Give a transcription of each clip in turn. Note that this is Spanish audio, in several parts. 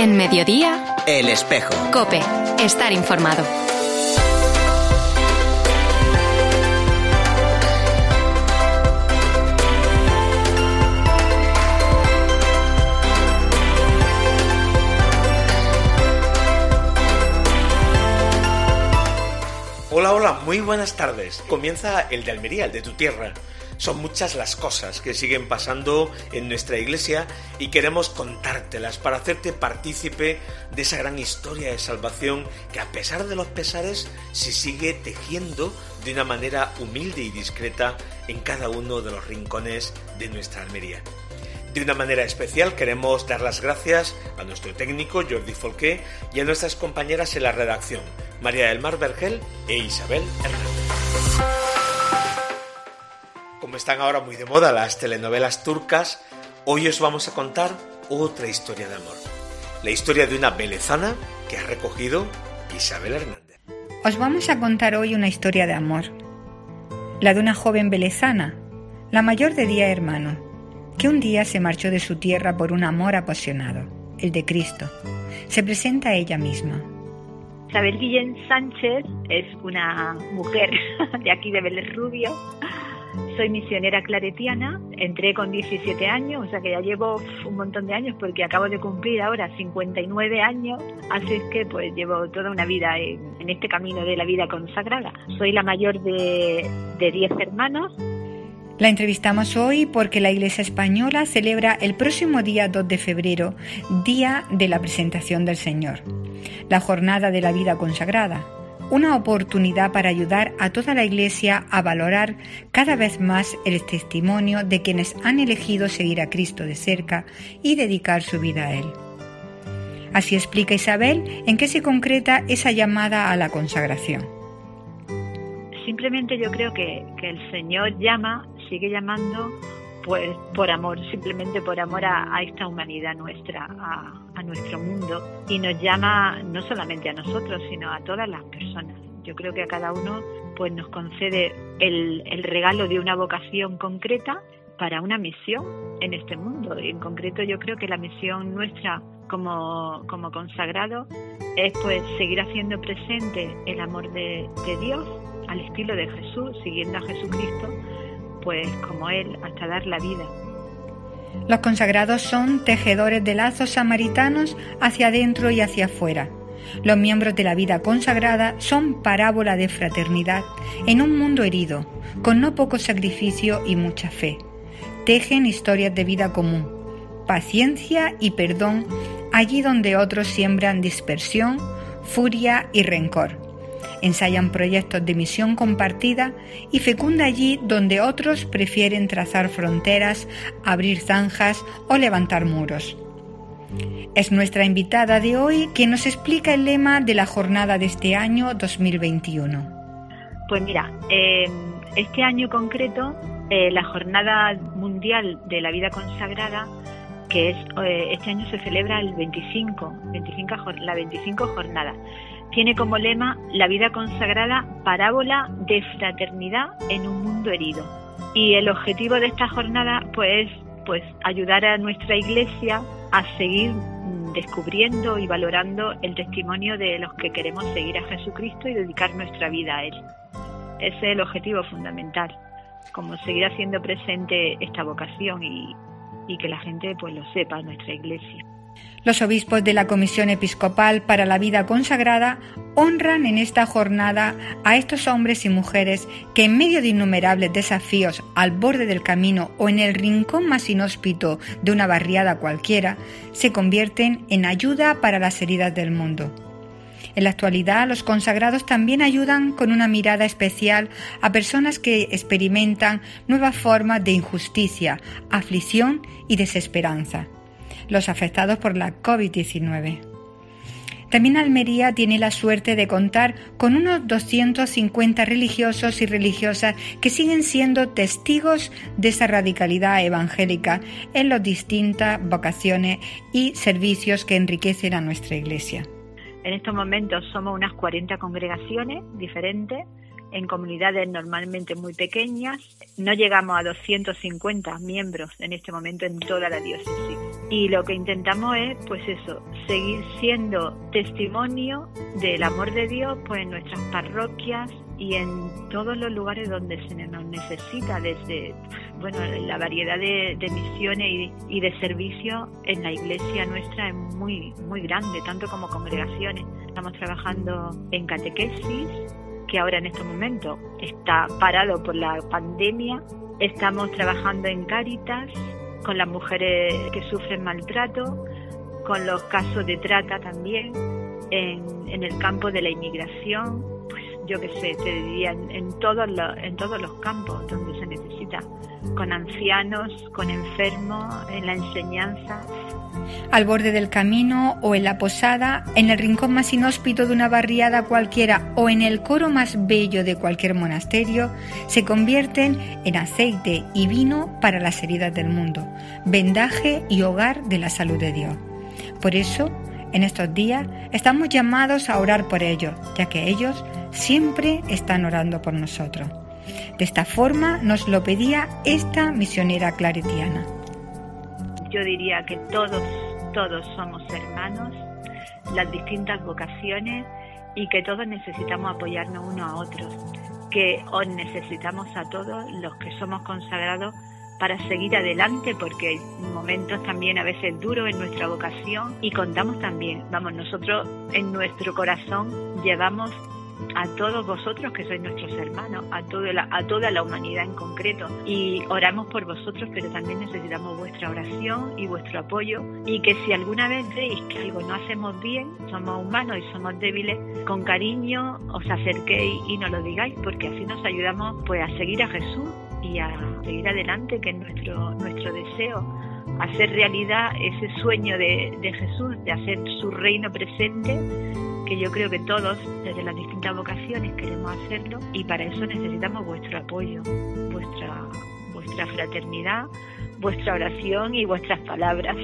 En Mediodía, El Espejo. COPE. Estar informado. Hola, muy buenas tardes. Comienza el de Almería, el de tu tierra. Son muchas las cosas que siguen pasando en nuestra iglesia y queremos contártelas para hacerte partícipe de esa gran historia de salvación que, a pesar de los pesares, se sigue tejiendo de una manera humilde y discreta en cada uno de los rincones de nuestra Almería. De una manera especial queremos dar las gracias a nuestro técnico Jordi Folqué y a nuestras compañeras en la redacción, María del Mar Vergel e Isabel Hernández. Como están ahora muy de moda las telenovelas turcas, hoy os vamos a contar otra historia de amor. La historia de una velezana que ha recogido Isabel Hernández. Os vamos a contar hoy una historia de amor. La de una joven velezana, la mayor de 10 hermanos, que un día se marchó de su tierra por un amor apasionado, el de Cristo. Se presenta a ella misma. Isabel Guillén Sánchez es una mujer de aquí de Vélez Rubio. Soy misionera claretiana, entré con 17 años, o sea que ya llevo un montón de años porque acabo de cumplir ahora 59 años, así es que pues llevo toda una vida en este camino de la vida consagrada. Soy la mayor de 10 hermanos. La entrevistamos hoy porque la Iglesia Española celebra el próximo día 2 de febrero, Día de la Presentación del Señor, la Jornada de la Vida Consagrada, una oportunidad para ayudar a toda la Iglesia a valorar cada vez más el testimonio de quienes han elegido seguir a Cristo de cerca y dedicar su vida a Él. Así explica Isabel en qué se concreta esa llamada a la consagración. Simplemente yo creo que el Señor sigue llamando pues por amor, simplemente por amor a esta humanidad nuestra, a nuestro mundo, y nos llama no solamente a nosotros, sino a todas las personas. Yo creo que a cada uno pues nos concede el regalo de una vocación concreta para una misión en este mundo, y en concreto yo creo que la misión nuestra como consagrado es pues seguir haciendo presente el amor de Dios al estilo de Jesús, siguiendo a Jesucristo pues como Él, hasta dar la vida. Los consagrados son tejedores de lazos samaritanos hacia adentro y hacia afuera. Los miembros de la vida consagrada son parábola de fraternidad en un mundo herido, con no poco sacrificio y mucha fe. Tejen historias de vida común, paciencia y perdón allí donde otros siembran dispersión, furia y rencor. Ensayan proyectos de misión compartida y fecunda allí donde otros prefieren trazar fronteras, abrir zanjas o levantar muros. Es nuestra invitada de hoy quien nos explica el lema de la jornada de este año 2021. Pues mira, este año concreto, la Jornada Mundial de la Vida Consagrada, que es este año se celebra la 25 jornada. Tiene como lema la vida consagrada, parábola de fraternidad en un mundo herido. Y el objetivo de esta jornada pues ayudar a nuestra Iglesia a seguir descubriendo y valorando el testimonio de los que queremos seguir a Jesucristo y dedicar nuestra vida a Él. Ese es el objetivo fundamental, como seguir haciendo presente esta vocación y que la gente pues lo sepa, nuestra Iglesia. Los obispos de la Comisión Episcopal para la Vida Consagrada honran en esta jornada a estos hombres y mujeres que en medio de innumerables desafíos al borde del camino o en el rincón más inhóspito de una barriada cualquiera, se convierten en ayuda para las heridas del mundo. En la actualidad, los consagrados también ayudan con una mirada especial a personas que experimentan nuevas formas de injusticia, aflicción y desesperanza. Los afectados por la COVID-19. También Almería tiene la suerte de contar con unos 250 religiosos y religiosas que siguen siendo testigos de esa radicalidad evangélica en las distintas vocaciones y servicios que enriquecen a nuestra Iglesia. En estos momentos somos unas 40 congregaciones diferentes en comunidades normalmente muy pequeñas. No llegamos a 250 miembros en este momento en toda la diócesis. Y lo que intentamos es, pues eso, seguir siendo testimonio del amor de Dios pues en nuestras parroquias y en todos los lugares donde se nos necesita, desde la variedad de misiones y de servicios en la iglesia nuestra es muy, muy grande, tanto como congregaciones. Estamos trabajando en catequesis, que ahora en estos momentos está parado por la pandemia. Estamos trabajando en Cáritas, con las mujeres que sufren maltrato, con los casos de trata también, en el campo de la inmigración, pues yo qué sé, te diría, en todos los campos donde se necesita, con ancianos, con enfermos, en la enseñanza. Al borde del camino o en la posada, en el rincón más inhóspito de una barriada cualquiera o en el coro más bello de cualquier monasterio, se convierten en aceite y vino para las heridas del mundo, vendaje y hogar de la salud de Dios. Por eso, en estos días, estamos llamados a orar por ellos, ya que ellos siempre están orando por nosotros. De esta forma nos lo pedía esta misionera claretiana. Yo diría que todos somos hermanos, las distintas vocaciones, y que todos necesitamos apoyarnos unos a otros, que os necesitamos a todos los que somos consagrados para seguir adelante, porque hay momentos también a veces duros en nuestra vocación y contamos también, nosotros en nuestro corazón llevamos a todos vosotros que sois nuestros hermanos, a toda la humanidad en concreto, y oramos por vosotros, pero también necesitamos vuestra oración y vuestro apoyo, y que si alguna vez veis que algo no hacemos bien, somos humanos y somos débiles, con cariño os acerquéis y nos lo digáis, porque así nos ayudamos pues a seguir a Jesús y a seguir adelante, que es nuestro deseo, hacer realidad ese sueño de Jesús, de hacer su reino presente, que yo creo que todos, desde las distintas vocaciones, queremos hacerlo, y para eso necesitamos vuestro apoyo, vuestra fraternidad, vuestra oración y vuestras palabras.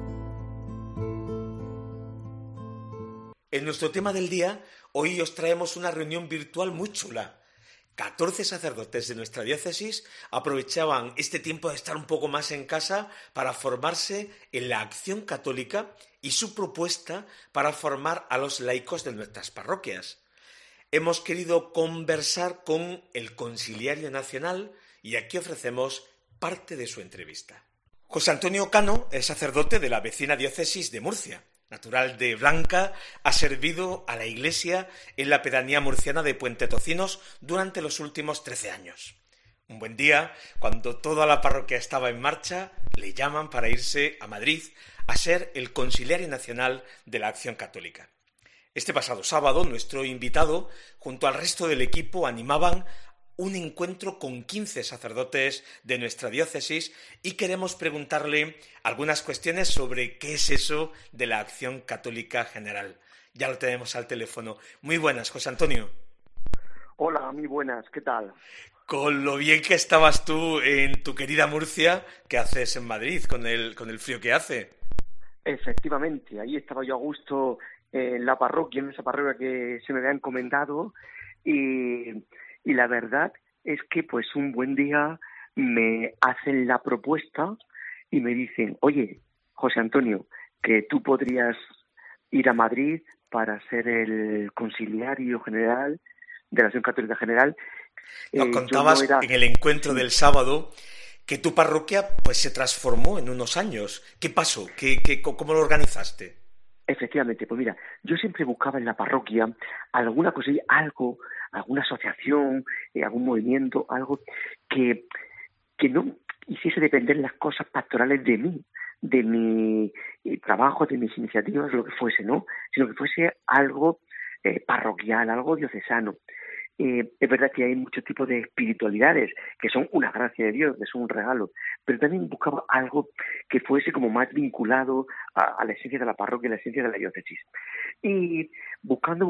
En nuestro tema del día, hoy os traemos una reunión virtual muy chula. 14 sacerdotes de nuestra diócesis aprovechaban este tiempo de estar un poco más en casa para formarse en la acción católica y su propuesta para formar a los laicos de nuestras parroquias. Hemos querido conversar con el Conciliario Nacional y aquí ofrecemos parte de su entrevista. José Antonio Cano es sacerdote de la vecina diócesis de Murcia. Natural de Blanca, ha servido a la Iglesia en la pedanía murciana de Puente Tocinos durante los últimos 13 años. Un buen día, cuando toda la parroquia estaba en marcha, le llaman para irse a Madrid a ser el Conciliario Nacional de la Acción Católica. Este pasado sábado, nuestro invitado, junto al resto del equipo, animaban un encuentro con 15 sacerdotes de nuestra diócesis y queremos preguntarle algunas cuestiones sobre qué es eso de la Acción Católica General. Ya lo tenemos al teléfono. Muy buenas, José Antonio. Hola, muy buenas, ¿qué tal? Con lo bien que estabas tú en tu querida Murcia, ¿qué haces en Madrid con el frío que hace? Efectivamente, ahí estaba yo a gusto en la parroquia, en esa parroquia que se me había encomendado, y la verdad es que pues un buen día me hacen la propuesta y me dicen, oye, José Antonio, que tú podrías ir a Madrid para ser el conciliario general de la Acción Católica General. Nos contabas en el encuentro del sábado que tu parroquia pues se transformó en unos años. ¿Qué pasó? ¿Cómo lo organizaste? Efectivamente, pues mira, yo siempre buscaba en la parroquia alguna cosilla, algo, alguna asociación, algún movimiento, algo que no hiciese depender las cosas pastorales de mí, de mi trabajo, de mis iniciativas, lo que fuese, ¿no? Sino que fuese algo parroquial, algo diocesano. Es verdad que hay muchos tipos de espiritualidades que son una gracia de Dios, que son un regalo, pero también buscaba algo que fuese como más vinculado a la esencia de la parroquia, a la esencia de la diócesis. Y buscando,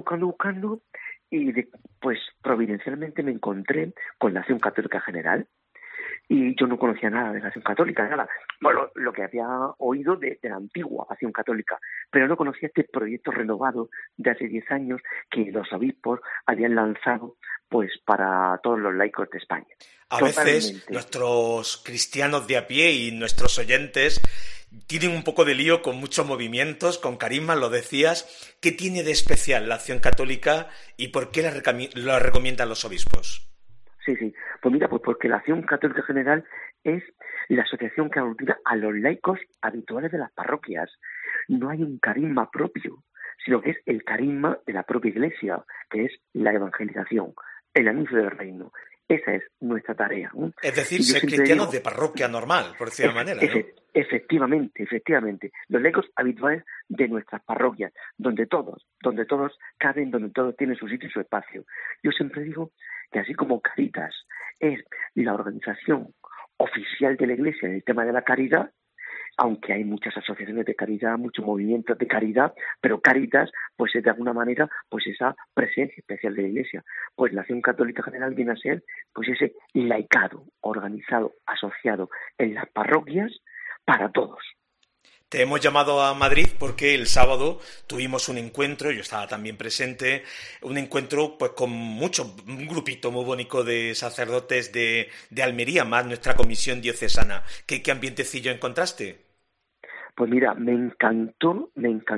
y pues providencialmente me encontré con la Acción Católica General, y yo no conocía nada de la Acción Católica, nada. Bueno, lo que había oído de la antigua Acción Católica, pero no conocía este proyecto renovado de hace 10 años que los obispos habían lanzado pues para todos los laicos de España. A Totalmente. veces nuestros cristianos de a pie y nuestros oyentes tienen un poco de lío con muchos movimientos, con carismas, lo decías. ¿Qué tiene de especial la Acción Católica y por qué la recomiendan los obispos? Sí. Pues mira, pues porque la Acción Católica General es la asociación que aglutina a los laicos habituales de las parroquias. No hay un carisma propio, sino que es el carisma de la propia Iglesia, que es la evangelización, el anuncio del reino. Esa es nuestra tarea, ¿no? Es decir, ser cristianos de parroquia normal, por decirlo de manera, ¿no? Efectivamente. Los laicos habituales de nuestras parroquias, donde todos caben, donde todos tienen su sitio y su espacio. Yo siempre digo que así como Caritas es la organización oficial de la Iglesia en el tema de la caridad, aunque hay muchas asociaciones de caridad, muchos movimientos de caridad, pero Caritas, pues es de alguna manera, pues esa presencia especial de la Iglesia. Pues la Acción Católica General viene a ser, pues ese laicado, organizado, asociado en las parroquias para todos. Te hemos llamado a Madrid porque el sábado tuvimos un encuentro, yo estaba también presente, un encuentro pues con un grupito muy bonito de sacerdotes de Almería, más nuestra comisión diocesana. ¿Qué ambientecillo encontraste? Pues mira, me encantó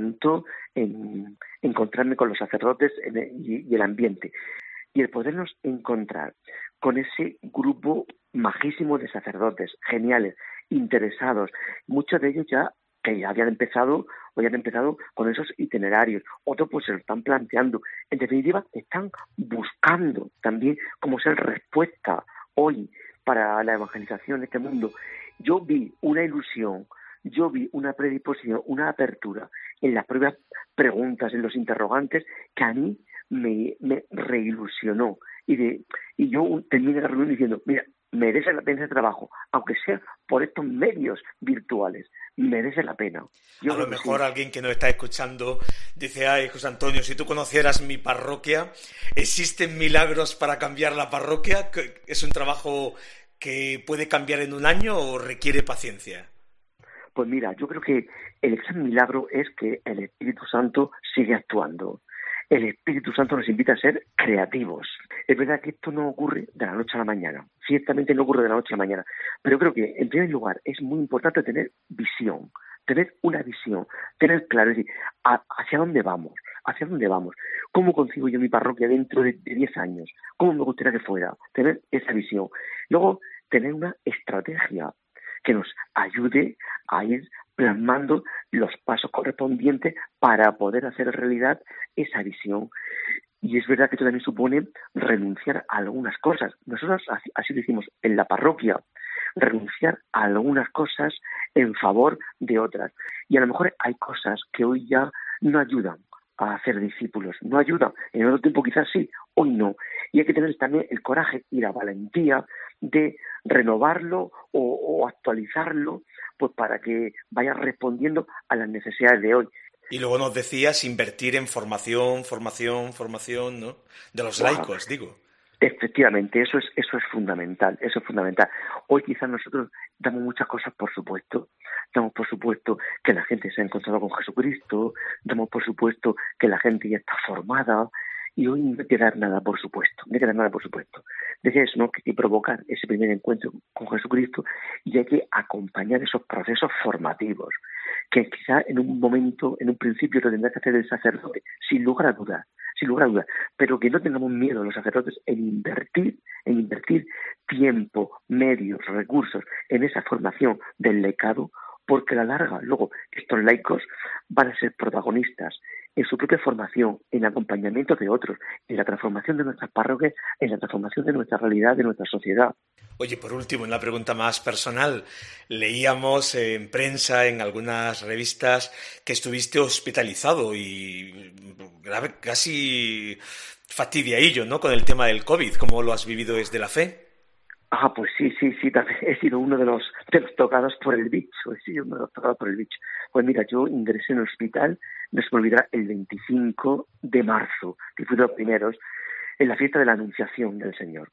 encontrarme con los sacerdotes y el ambiente. Y el podernos encontrar con ese grupo majísimo de sacerdotes, geniales, interesados, muchos de ellos ya que habían empezado con esos itinerarios, otros pues se lo están planteando. En definitiva, están buscando también cómo ser respuesta hoy para la evangelización de este mundo. Yo vi una ilusión, yo vi una predisposición, una apertura en las propias preguntas, en los interrogantes, que a mí me reilusionó. Y yo terminé la reunión diciendo, mira, merece la pena ese trabajo, aunque sea por estos medios virtuales, merece la pena. A lo mejor alguien que nos está escuchando dice, ay, José Antonio, si tú conocieras mi parroquia, ¿existen milagros para cambiar la parroquia? ¿Es un trabajo que puede cambiar en un año o requiere paciencia? Pues mira, yo creo que el gran milagro es que el Espíritu Santo sigue actuando. El Espíritu Santo nos invita a ser creativos. Es verdad que esto no ocurre de la noche a la mañana. Ciertamente no ocurre de la noche a la mañana. Pero creo que, en primer lugar, es muy importante tener visión, tener una visión, tener claro, es decir, hacia dónde vamos, cómo concibo yo mi parroquia dentro de 10 años, cómo me gustaría que fuera, tener esa visión. Luego, tener una estrategia que nos ayude a ir plasmando los pasos correspondientes para poder hacer realidad esa visión. Y es verdad que esto también supone renunciar a algunas cosas. Nosotros así lo hicimos en la parroquia, renunciar a algunas cosas en favor de otras. Y a lo mejor hay cosas que hoy ya no ayudan a hacer discípulos, no ayudan. En otro tiempo quizás sí, hoy no. Y hay que tener también el coraje y la valentía de renovarlo o actualizarlo, pues para que vaya respondiendo a las necesidades de hoy. Y luego nos decías invertir en formación, ¿no? De los laicos, digo. Efectivamente, eso es fundamental, Hoy quizás nosotros damos muchas cosas por supuesto. Damos por supuesto que la gente se ha encontrado con Jesucristo, damos por supuesto que la gente ya está formada, y hoy no hay que dar nada por supuesto. Decía eso, ¿no? Que hay que provocar ese primer encuentro con Jesucristo y hay que acompañar esos procesos formativos, que quizá en un momento, en un principio lo tendrá que hacer el sacerdote, sin lugar a dudas, pero que no tengamos miedo los sacerdotes en invertir tiempo, medios, recursos en esa formación del laicado, porque a la larga, luego, estos laicos van a ser protagonistas en su propia formación, en acompañamiento de otros, en la transformación de nuestras parroquias, en la transformación de nuestra realidad, de nuestra sociedad. Oye, por último, una pregunta más personal. Leíamos en prensa, en algunas revistas, que estuviste hospitalizado y grave, casi fastidiadillo, ¿no?, con el tema del COVID. ¿Cómo lo has vivido desde la fe? Pues sí, también he sido uno de los tocados por el bicho, Pues mira, yo ingresé en el hospital, no se me olvidará, el 25 de marzo, que fui de los primeros, en la fiesta de la Anunciación del Señor.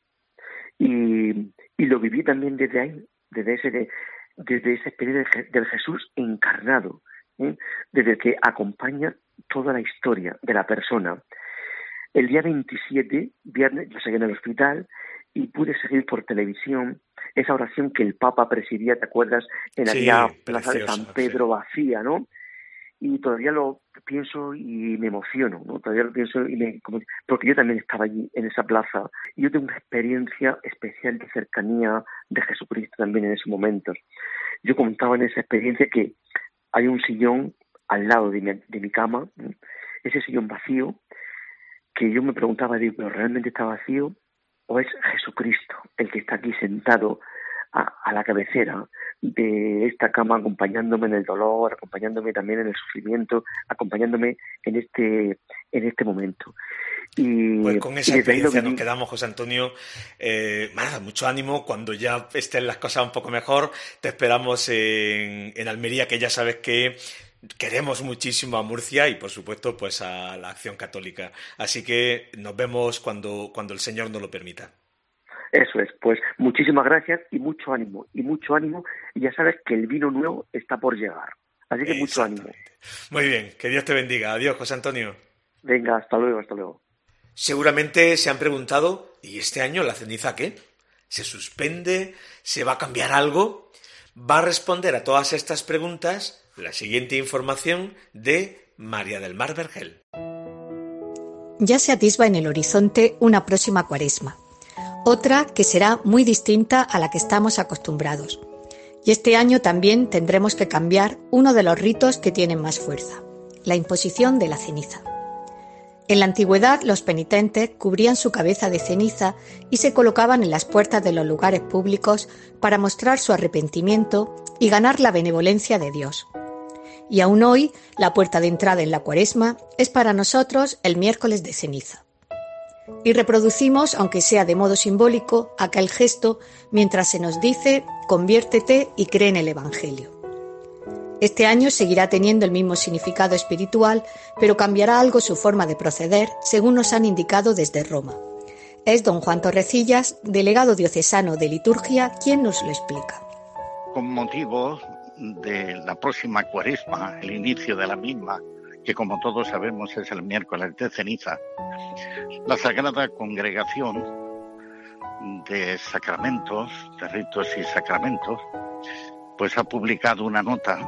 Y lo viví también desde ahí, desde esa experiencia del Jesús encarnado, desde el que acompaña toda la historia de la persona. el día 27, viernes, yo seguí en el hospital y pude seguir por televisión esa oración que el Papa presidía, ¿te acuerdas? En aquella plaza de San Pedro vacía, ¿no? Y todavía lo pienso y me emociono, ¿no? Todavía lo pienso porque yo también estaba allí en esa plaza y yo tengo una experiencia especial de cercanía de Jesucristo también en esos momentos. Yo contaba en esa experiencia que hay un sillón al lado de mi cama, ¿no? Ese sillón vacío, que yo me preguntaba, digo, ¿pero realmente está vacío? ¿O es Jesucristo el que está aquí sentado a la cabecera de esta cama, acompañándome en el dolor, acompañándome también en el sufrimiento, acompañándome en este momento? Y pues con esa experiencia nos quedamos, José Antonio. Mucho ánimo. Cuando ya estén las cosas un poco mejor, te esperamos en Almería, que ya sabes que queremos muchísimo a Murcia y, por supuesto, pues a la Acción Católica. Así que nos vemos cuando el Señor nos lo permita. Eso es, pues muchísimas gracias y mucho ánimo. Y ya sabes que el vino nuevo está por llegar. Así que mucho ánimo. Muy bien, que Dios te bendiga. Adiós, José Antonio. Venga, hasta luego. Seguramente se han preguntado, ¿y este año la ceniza qué? ¿Se suspende? ¿Se va a cambiar algo? Va a responder a todas estas preguntas la siguiente información de María del Mar Vergel. Ya se atisba en el horizonte una próxima Cuaresma, otra que será muy distinta a la que estamos acostumbrados. Y este año también tendremos que cambiar uno de los ritos que tienen más fuerza, la imposición de la ceniza. En la antigüedad, los penitentes cubrían su cabeza de ceniza y se colocaban en las puertas de los lugares públicos para mostrar su arrepentimiento y ganar la benevolencia de Dios. Y aún hoy, la puerta de entrada en la Cuaresma es para nosotros el miércoles de ceniza. Y reproducimos, aunque sea de modo simbólico, aquel gesto mientras se nos dice: conviértete y cree en el Evangelio. Este año seguirá teniendo el mismo significado espiritual, pero cambiará algo su forma de proceder, según nos han indicado desde Roma. Es don Juan Torrecillas, delegado diocesano de liturgia, quien nos lo explica. Con motivo de la próxima Cuaresma, el inicio de la misma, que como todos sabemos es el miércoles de ceniza, la Sagrada Congregación de Sacramentos, de Ritos y Sacramentos, pues ha publicado una nota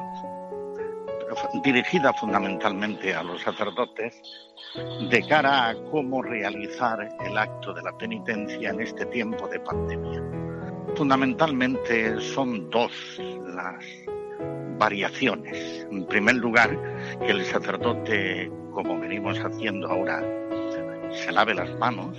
dirigida fundamentalmente a los sacerdotes de cara a cómo realizar el acto de la penitencia en este tiempo de pandemia. Fundamentalmente son dos las variaciones. En primer lugar, que el sacerdote, como venimos haciendo ahora, se lave las manos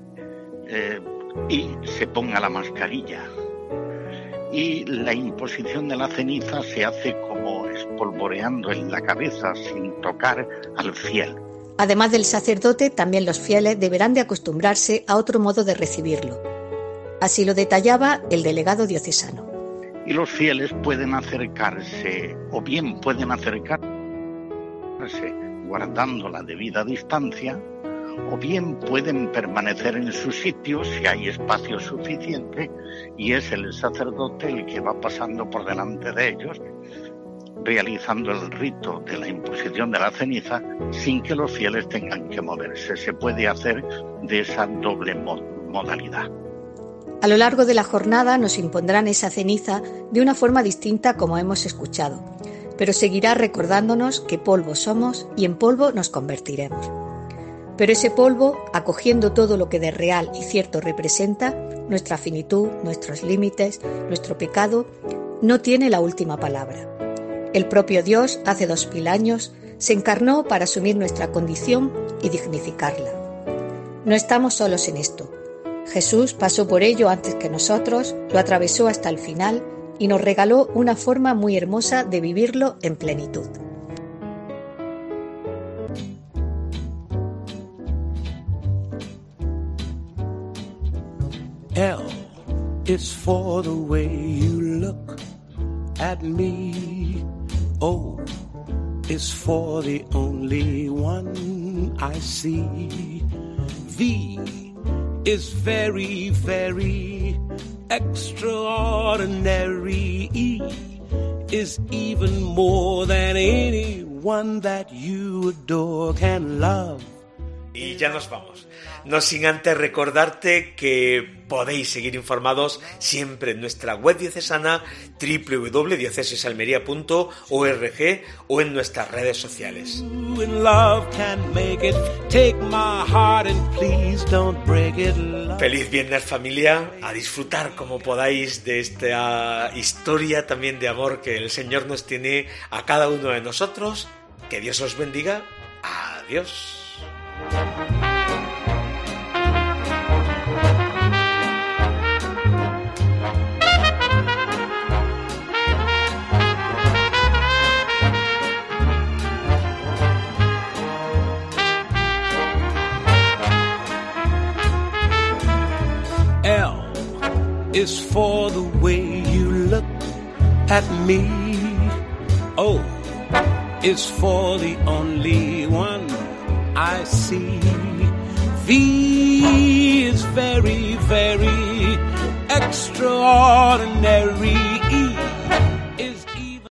y se ponga la mascarilla. Y la imposición de la ceniza se hace como espolvoreando en la cabeza sin tocar al fiel. Además del sacerdote, también los fieles deberán de acostumbrarse a otro modo de recibirlo. Así lo detallaba el delegado diocesano. Y los fieles pueden acercarse, o bien pueden acercarse guardando la debida distancia, o bien pueden permanecer en su sitio si hay espacio suficiente, y es el sacerdote el que va pasando por delante de ellos, realizando el rito de la imposición de la ceniza sin que los fieles tengan que moverse. Se puede hacer de esa doble modalidad. A lo largo de la jornada nos impondrán esa ceniza de una forma distinta, como hemos escuchado, pero seguirá recordándonos que polvo somos y en polvo nos convertiremos. Pero ese polvo, acogiendo todo lo que de real y cierto representa, nuestra finitud, nuestros límites, nuestro pecado, no tiene la última palabra. El propio Dios, hace 2000 años, se encarnó para asumir nuestra condición y dignificarla. No estamos solos en esto. Jesús pasó por ello antes que nosotros, lo atravesó hasta el final y nos regaló una forma muy hermosa de vivirlo en plenitud. L is for the way you look at me. O is for the only one I see. V is very, very extraordinary. E is even more than anyone that you adore can love Y ya nos vamos. No sin antes recordarte que podéis seguir informados siempre en nuestra web diocesana www.diocesesalmeria.org o en nuestras redes sociales. Feliz viernes, familia, a disfrutar como podáis de esta historia también de amor que el Señor nos tiene a cada uno de nosotros. Que Dios os bendiga. Adiós. L is for the way you look at me. O is for the only one I see. V is very, very extraordinary.